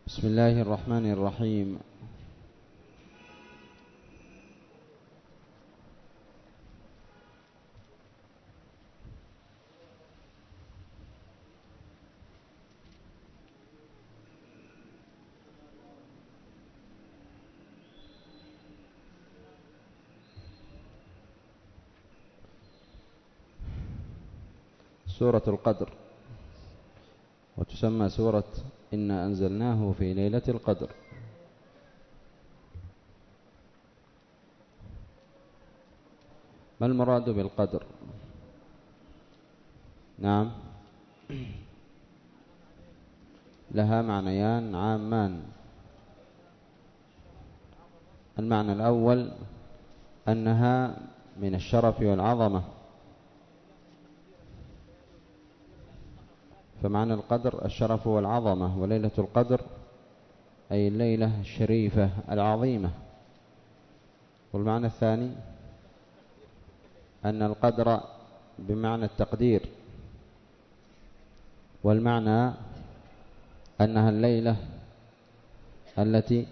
بسم الله الرحمن الرحيم. سورة القدر، وتسمى سورة إنا أنزلناه في ليلة القدر. ما المراد بالقدر؟ نعم، لها معنيان عامان. المعنى الأول أنها من الشرف والعظمة، فمعنى القدر الشرف والعظمة، وليلة القدر أي الليلة الشريفة العظيمة. والمعنى الثاني أن القدر بمعنى التقدير، والمعنى أنها الليلة التي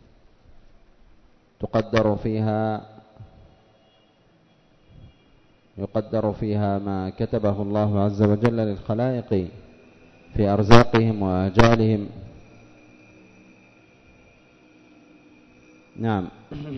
يقدر فيها ما كتبه الله عز وجل للخلائق في أرزاقهم وآجالهم. نعم.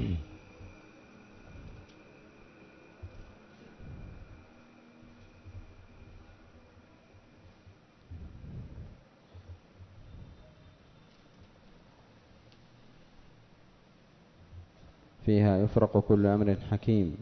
فيها يفرق كل أمر حكيم.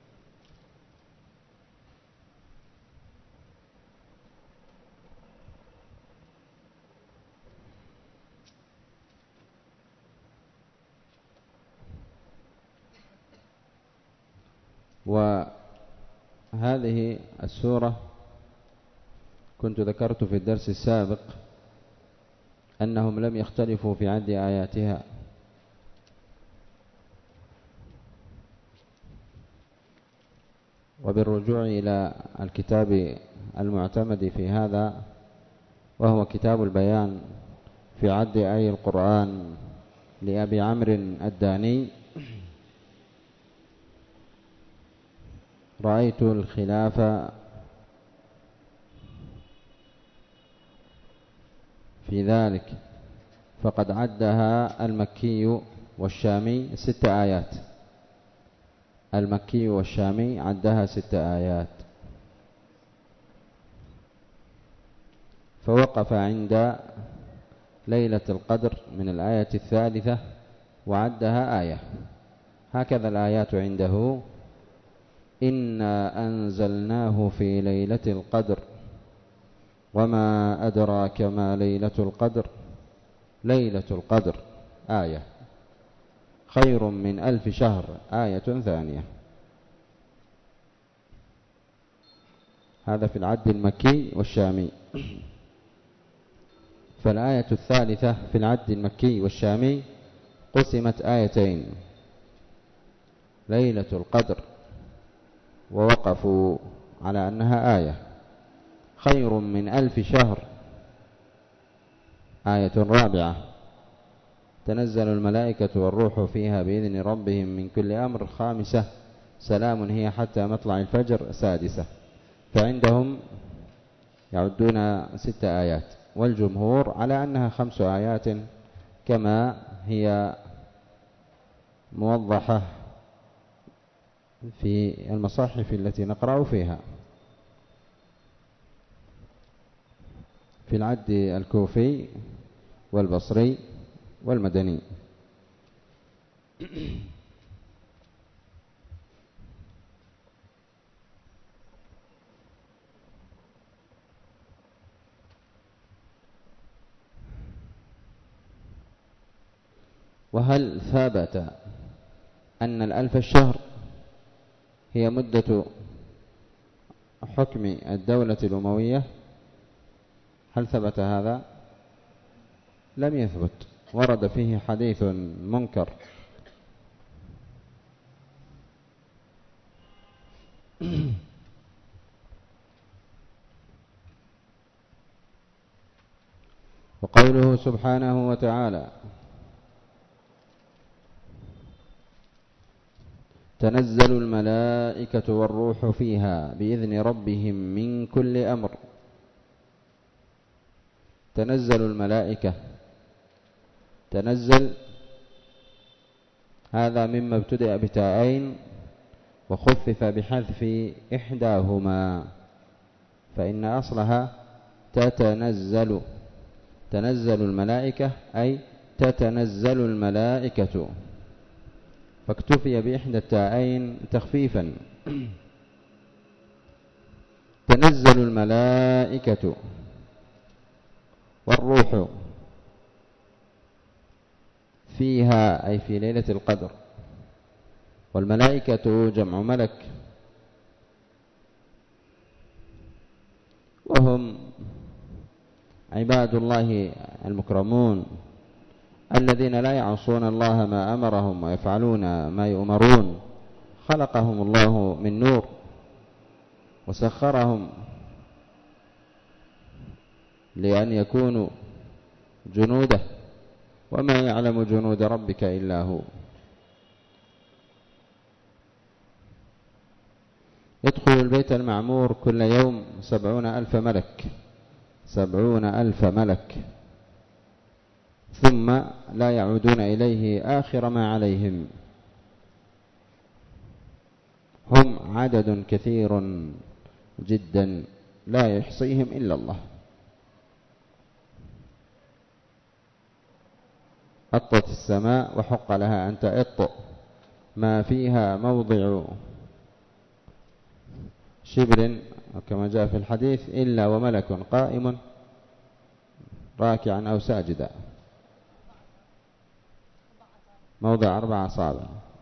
وهذه السورة كنت ذكرت في الدرس السابق أنهم لم يختلفوا في عد آياتها، وبالرجوع إلى الكتاب المعتمد في هذا وهو كتاب البيان في عد آي القرآن لأبي عمرو الداني، رأيت الخلاف في ذلك، فقد عدها المكي والشامي 6 آيات. المكي والشامي عدها 6 آيات، فوقف عند ليلة القدر من الآية 3 وعدها آية. هكذا الآيات عنده: إنا أنزلناه في ليلة القدر وما أدراك ما ليلة القدر ليلة القدر آية، خير من 1000 شهر آية ثانية. هذا في العد المكي والشامي. فالآية 3 في العد المكي والشامي قسمت آيتين: ليلة القدر، ووقفوا على أنها آية، خير من 1000 شهر آية رابعة: تنزل الملائكة والروح فيها بإذن ربهم من كل أمر. خامسة: سلام هي حتى مطلع الفجر. سادسة. فعندهم يعدون 6 آيات، والجمهور على أنها 5 آيات كما هي موضحة في المصاحف التي نقرأ فيها. في العد الكوفي والبصري والمدني. وهل ثبت أن 1000 الشهر هي مدة حكم الدولة الأموية؟ هل ثبت هذا؟ لم يثبت، ورد فيه حديث منكر. وقوله سبحانه وتعالى: تنزل الملائكة والروح فيها بإذن ربهم من كل أمر. تنزل الملائكة، تنزل هذا مما ابتدأ بتاءين وخفف بحذف إحداهما، فإن أصلها تتنزل. تنزل الملائكة أي تتنزل الملائكة، فاكتفي بإحدى التاءين تخفيفا. تنزل الملائكة والروح فيها أي في ليلة القدر، والملائكة جمع ملك، وهم عباد الله المكرمون الذين لا يعصون الله ما أمرهم ويفعلون ما يؤمرون. خلقهم الله من نور وسخرهم لأن يكونوا جنوده، وما يعلم جنود ربك إلا هو. يدخل البيت المعمور كل يوم 70,000 ملك، 70,000 ملك، ثم لا يعودون إليه آخر ما عليهم. هم عدد كثير جدا لا يحصيهم إلا الله. أطت السماء وحق لها أن تأط ما فيها موضع شبر كما جاء في الحديث إلا وملك قائم راكعا أو ساجدا، موضع 4 أصابع.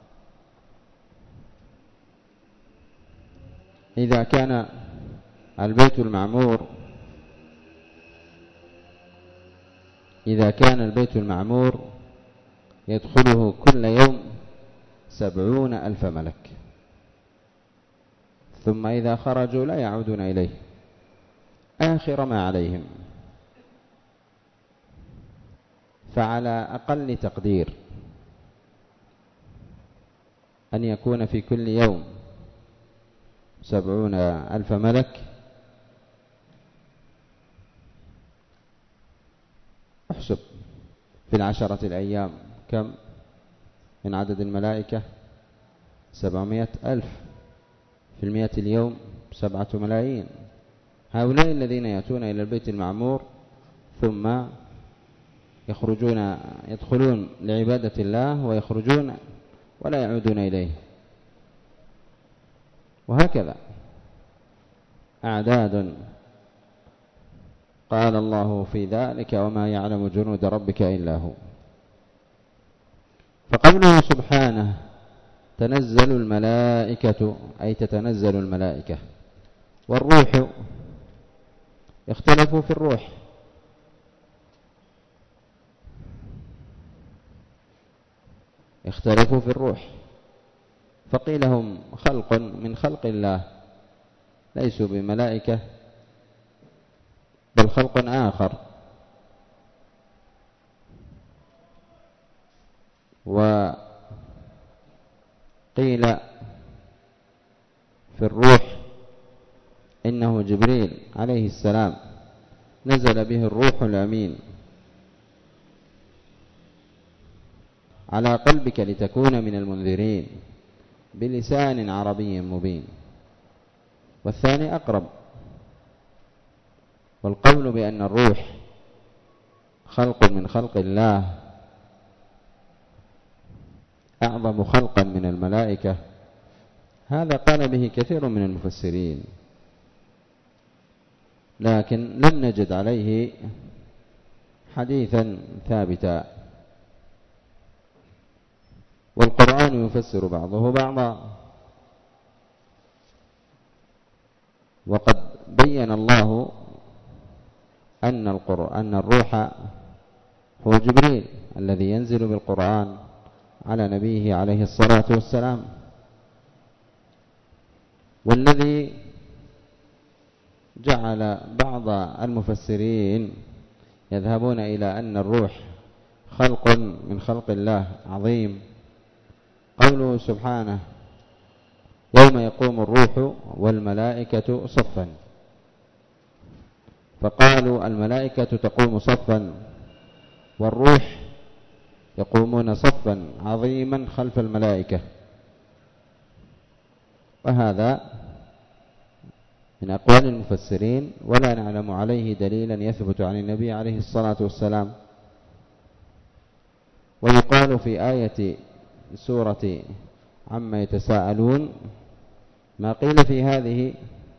إذا كان البيت المعمور يدخله كل يوم 70,000 ملك، ثم إذا خرجوا لا يعودون إليه آخر ما عليهم. فعلى أقل تقدير أن يكون في كل يوم 70,000 ملك. احسب في 10 الأيام كم من عدد الملائكة؟ 700,000. في 100 اليوم 7 ملايين. هؤلاء الذين يأتون إلى البيت المعمور ثم يدخلون لعبادة الله ويخرجون ولا يعودون إليه، وهكذا أعداد قال الله في ذلك: وما يعلم جنود ربك إلا هو. فقوله سبحانه تنزل الملائكة أي تتنزل الملائكة، والروح اختلفوا في الروح، فقيل هم خلق من خلق الله ليسوا بملائكة بل خلق آخر. وقيل في الروح إنه جبريل عليه السلام نزل به الروح الأمين على قلبك لتكون من المنذرين بلسان عربي مبين. والثاني أقرب، والقول بأن الروح خلق من خلق الله أعظم خلقا من الملائكة، هذا قال به كثير من المفسرين، لكن لم نجد عليه حديثا ثابتا. والقرآن يفسر بعضه بعضا، وقد بين الله أن الروح هو جبريل الذي ينزل بالقرآن على نبيه عليه الصلاة والسلام، والذي جعل بعض المفسرين يذهبون إلى أن الروح خلق من خلق الله عظيم. قوله سبحانه يوم يقوم الروح والملائكة صفا، فقالوا الملائكة تقوم صفا والروح يقومون صفا عظيما خلف الملائكة، وهذا من أقوال المفسرين ولا نعلم عليه دليلا يثبت عن النبي عليه الصلاة والسلام. ويقال في آية سورة عما يتساءلون ما قيل في هذه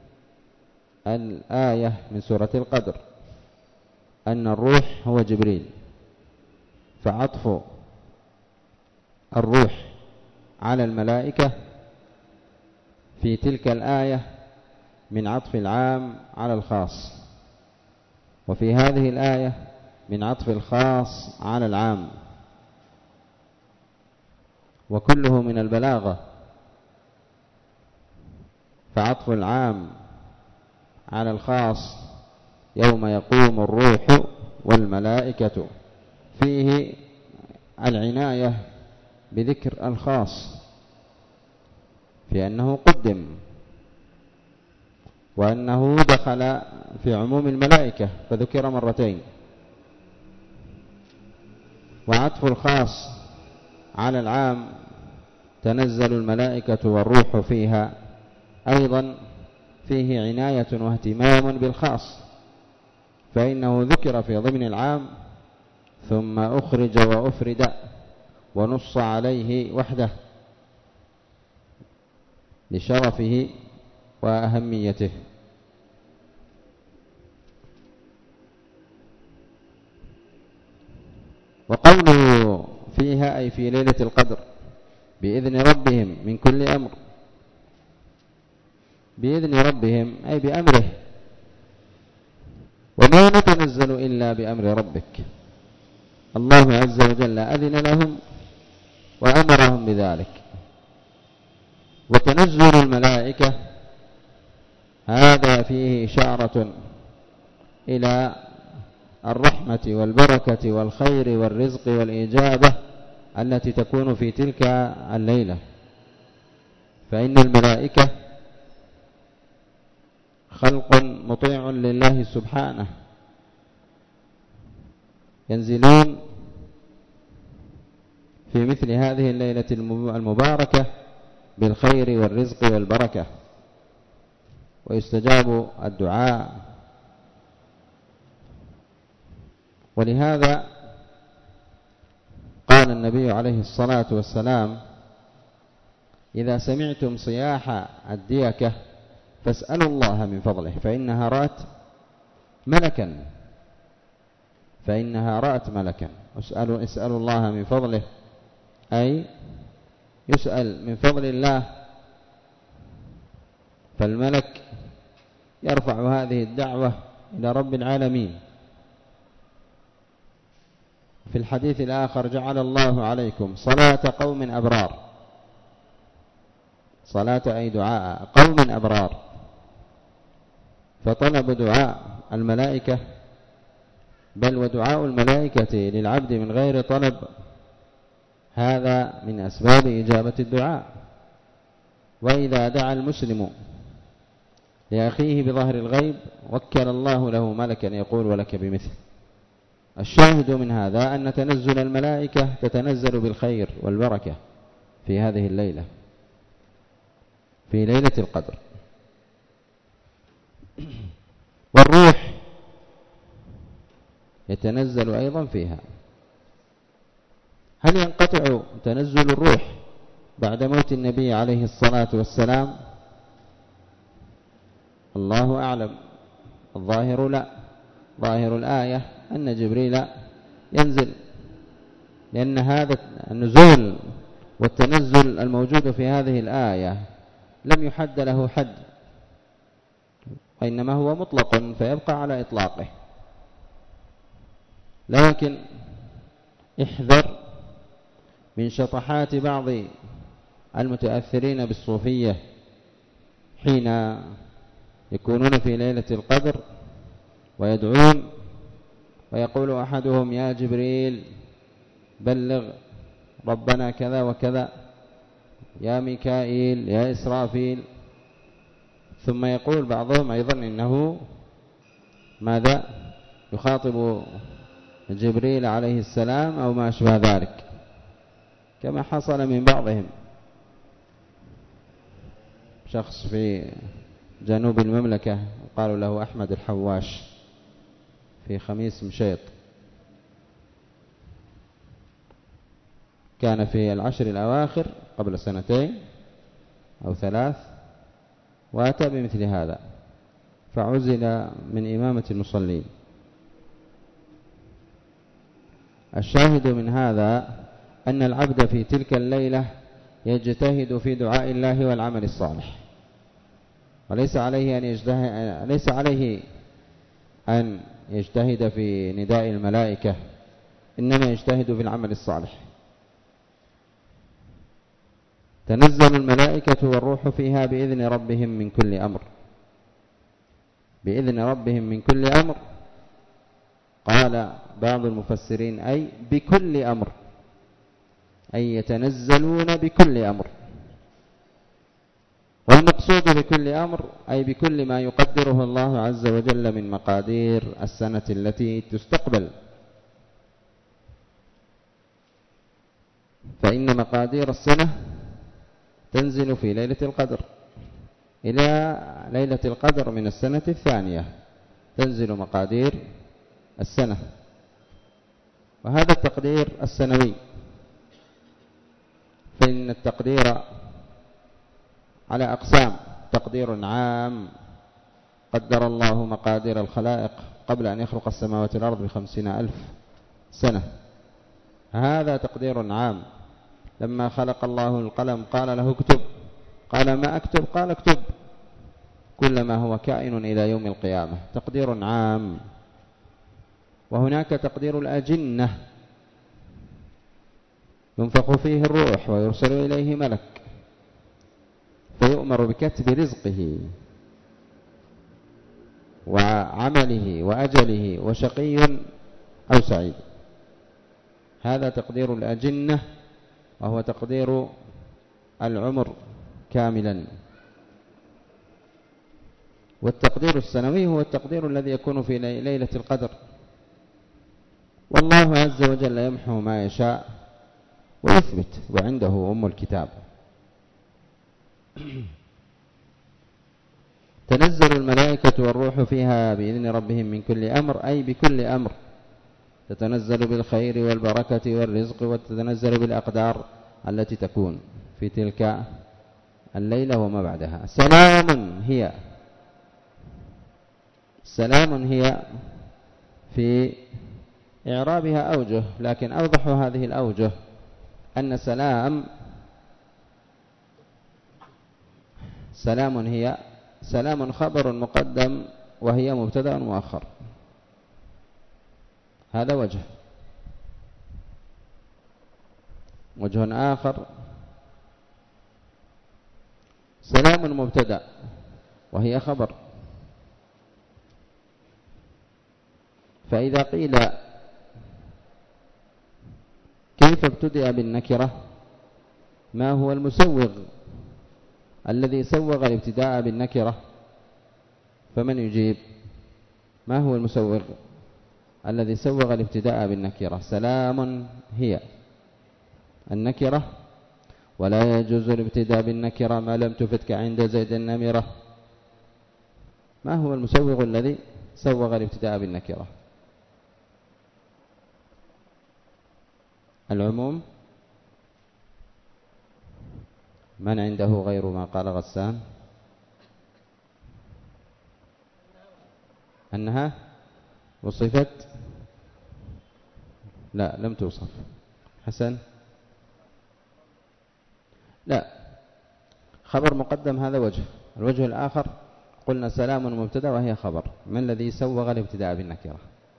الآية من سورة القدر أن الروح هو جبريل، فعطف الروح على الملائكة في تلك الآية من عطف العام على الخاص، وفي هذه الآية من عطف الخاص على العام، وكله من البلاغة. فعطف العام على الخاص يوم يقوم الروح والملائكة فيه العناية بذكر الخاص في أنه قدم، وأنه دخل في عموم الملائكة فذكر مرتين. وعطف الخاص على العام تنزل الملائكة والروح فيها أيضا فيه عناية واهتمام بالخاص، فإنه ذكر في ضمن العام ثم أخرج وأفرد ونص عليه وحده لشرفه وأهميته. وقوله فيها أي في ليلة القدر بإذن ربهم من كل أمر، بإذن ربهم أي بأمره، وما نتنزل إلا بأمر ربك. الله عز وجل أذن لهم وأمرهم بذلك. وتنزل الملائكة هذا فيه إشارة إلى الرحمة والبركة والخير والرزق والإجابة التي تكون في تلك الليلة، فإن الملائكة خلق مطيع لله سبحانه، ينزلون في مثل هذه الليلة المباركة بالخير والرزق والبركة، ويستجاب الدعاء. ولهذا قال النبي عليه الصلاة والسلام إذا سمعتم صياح الديكة فاسألوا الله من فضله فإنها رأت ملكا. اسألوا الله من فضله أي يسأل من فضل الله، فالملك يرفع هذه الدعوة إلى رب العالمين. في الحديث الآخر جعل الله عليكم صلاة قوم أبرار، صلاة أي دعاء قوم أبرار، فطلب دعاء الملائكة بل ودعاء الملائكة للعبد من غير طلب هذا من أسباب إجابة الدعاء. وإذا دعا المسلم لأخيه بظهر الغيب وكل الله له ملكا يقول ولك بمثل. الشاهد من هذا أن تنزل الملائكة تتنزل بالخير والبركة في هذه الليلة، في ليلة القدر. والروح يتنزل أيضا فيها. هل ينقطع تنزل الروح بعد موت النبي عليه الصلاة والسلام؟ الله أعلم. الظاهر لا، ظاهر الآية أن جبريل ينزل، لأن هذا النزول والتنزل الموجود في هذه الآية لم يحد له حد، وإنما هو مطلق فيبقى على إطلاقه. لكن احذر من شطحات بعض المتأثرين بالصوفية حين يكونون في ليلة القدر ويدعون ويقول أحدهم يا جبريل بلغ ربنا كذا وكذا، يا ميكائيل، يا إسرافيل. ثم يقول بعضهم أيضا إنه ماذا يخاطب جبريل عليه السلام أو ما أشبه ذلك، كما حصل من بعضهم. شخص في جنوب المملكة قالوا له أحمد الحواش في خميس مشيط، كان في العشر الأواخر قبل 2 أو 3، وأتى بمثل هذا فعزل من إمامة المصلين. الشاهد من هذا أن العبد في تلك الليلة يجتهد في دعاء الله والعمل الصالح، وليس عليه أن يجتهد في نداء الملائكة، إنما يجتهد في العمل الصالح. تنزل الملائكة والروح فيها بإذن ربهم من كل أمر. بإذن ربهم من كل أمر، قال بعض المفسرين أي بكل أمر، أي يتنزلون بكل أمر. والمقصود بكل أمر أي بكل ما يقدره الله عز وجل من مقادير السنة التي تستقبل، فإن مقادير السنة تنزل في ليلة القدر. إلى ليلة القدر من السنة الثانية تنزل مقادير السنة، وهذا التقدير السنوي. فإن التقدير على أقسام: تقدير عام قدر الله مقادير الخلائق قبل أن يخلق السماوات والأرض ب50,000 سنة، هذا تقدير عام. لما خلق الله القلم قال له اكتب، قال ما أكتب؟ قال اكتب كل ما هو كائن إلى يوم القيامة، تقدير عام. وهناك تقدير الأجنة، ينفخ فيه الروح ويرسل إليه ملك فيؤمر بكتب رزقه وعمله وأجله وشقي أو سعيد. هذا تقدير الأجنة، وهو تقدير العمر كاملا. والتقدير السنوي هو التقدير الذي يكون في ليلة القدر، والله عز وجل يمحو ما يشاء ويثبت، وعنده أم الكتاب. تنزل الملائكة والروح فيها بإذن ربهم من كل أمر، أي بكل أمر. تتنزل بالخير والبركة والرزق، وتتنزل بالأقدار التي تكون في تلك الليلة وما بعدها. سلام هي في إعرابها أوجه، لكن أوضح هذه الأوجه أن سلام هي سلام خبر مقدم، وهي مبتدأ مؤخر. هذا وجه آخر: سلام مبتدأ وهي خبر. فإذا قيل كيف ابتدأ بالنكرة، ما هو المسوغ الذي سوغ الابتداء بالنكرة؟ فمن يجيب؟ ما هو المسوغ الذي سوغ الابتداء بالنكرة؟ سلام هي النكرة، ولا يجوز الابتداء بالنكرة ما لم تفتك عند زيد النمرة. ما هو المسوغ الذي سوغ الابتداء بالنكرة؟ العموم. من عنده غير ما قال غسان؟ أنها وصفت؟ لا، لم توصف. حسن؟ لا، خبر مقدم، هذا وجه. الوجه الآخر قلنا سلام مبتدا وهي خبر. من الذي سوغ الابتداء بالنكرة؟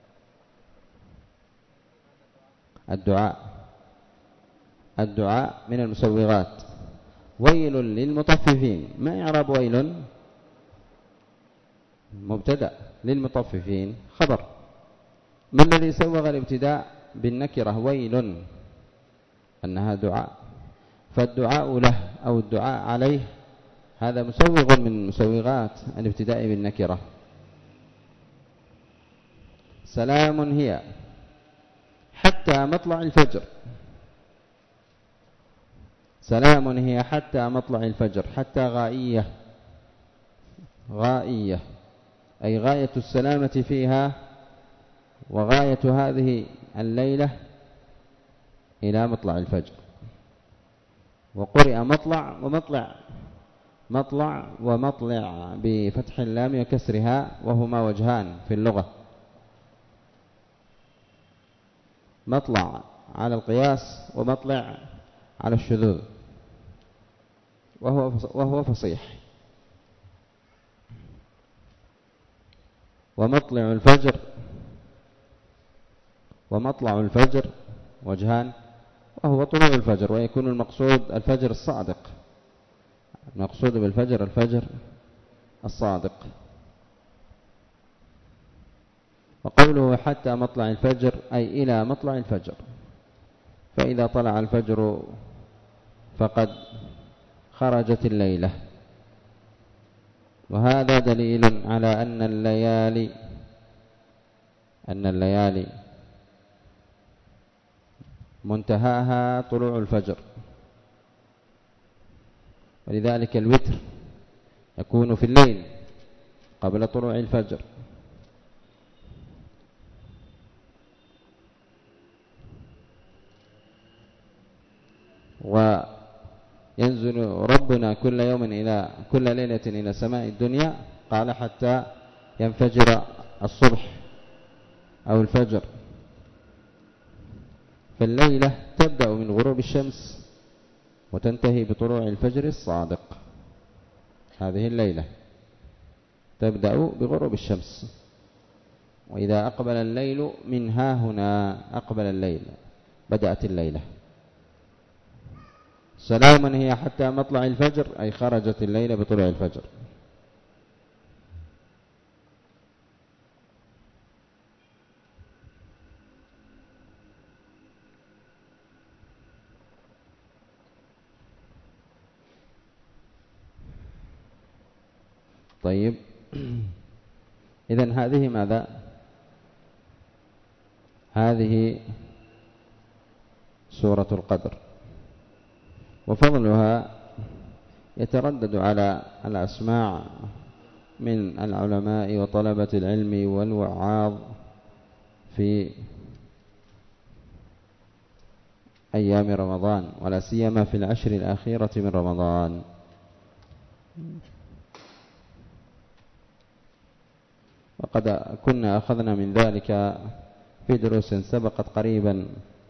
الدعاء من المسوغات. ويل للمطففين، ما إعراب ويل؟ مبتدا، للمطففين خبر. ما الذي سوغ الابتداء بالنكرة؟ ويل، أنها دعاء، فالدعاء له أو الدعاء عليه هذا مسوغ من مسوغات الابتداء بالنكرة. سلام هي حتى مطلع الفجر، سلام هي حتى مطلع الفجر، حتى غائية، غائية أي غاية السلامة فيها، وغاية هذه الليلة إلى مطلع الفجر. وقرئ مطلع ومطلع، مطلع ومطلع بفتح اللام وكسرها، وهما وجهان في اللغة، مطلع على القياس ومطلع على الشذوذ، وهو فصيح. ومطلع الفجر ومطلع الفجر وجهان، وهو طلوع الفجر، ويكون المقصود الفجر الصادق، المقصود بالفجر الفجر الصادق. وقوله حتى مطلع الفجر أي إلى مطلع الفجر، فإذا طلع الفجر فقد خرجت الليلة. وهذا دليل على أن الليالي منتهاها طلوع الفجر، ولذلك الوتر يكون في الليل قبل طلوع الفجر. وينزل ربنا كل يوم كل ليلة إلى سماء الدنيا، قال حتى ينفجر الصبح أو الفجر. فالليلة تبدأ من غروب الشمس وتنتهي بطلوع الفجر الصادق. هذه الليلة تبدأ بغروب الشمس، وإذا أقبل الليل من ها هنا أقبل الليل، بدأت الليلة. سلام هي حتى مطلع الفجر أي خرجت الليلة بطلوع الفجر. طيب، إذن هذه ماذا؟ هذه سورة القدر، وفضلها يتردد على الأسماع من العلماء وطلبة العلم والوعاظ في أيام رمضان، ولا سيما في العشر الأخيرة من رمضان. وقد كنا أخذنا من ذلك في دروس سبقت قريبا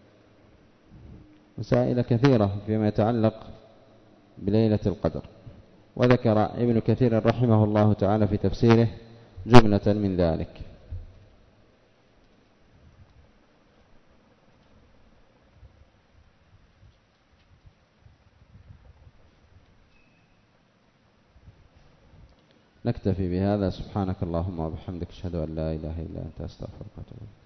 مسائل كثيرة فيما يتعلق بليلة القدر. وذكر ابن كثير رحمه الله تعالى في تفسيره جملة من ذلك. نكتفي بهذا. سبحانك اللهم وبحمدك، أشهد أن لا إله إلا أنت، أستغفرك وأتوب إليك.